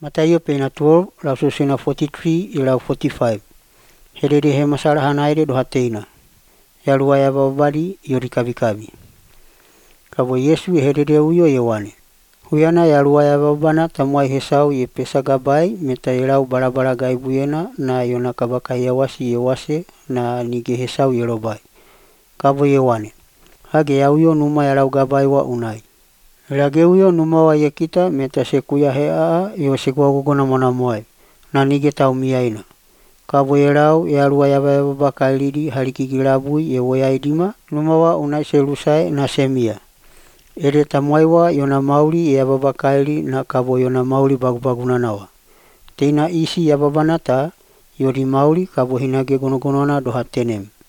Mataio peina 12 lau susuna 43 i lau 45. Hedede he masalahan aire do hateina. Yalua ya babali yori kavikavi. Kavo Yesu hedede uyo Ioane. Huyana yalua ya babana tamuai hesau ye pesa gabai meta ilau barabara gaibuyena na yona kabakai yawasi yewase na nige hesau yerobai. Kavo Ioane. Hage ya uyo numa yalau gabai wa unai. Lage uyo numa wa yekita meta sekuya hea yo sekua gogona mona moai. Na nige tau miaina. Kavo yelau yalua ya babaka lidi haliki gilabui ye woya idima numa wa unai selusai na semia. Ede tamuaiwa yona mauli ya babakaili na kavo yona mauli bagubaguna nawa. Teina isi ya babanata yodi mauli kavo hinage gonogonona doha tenem.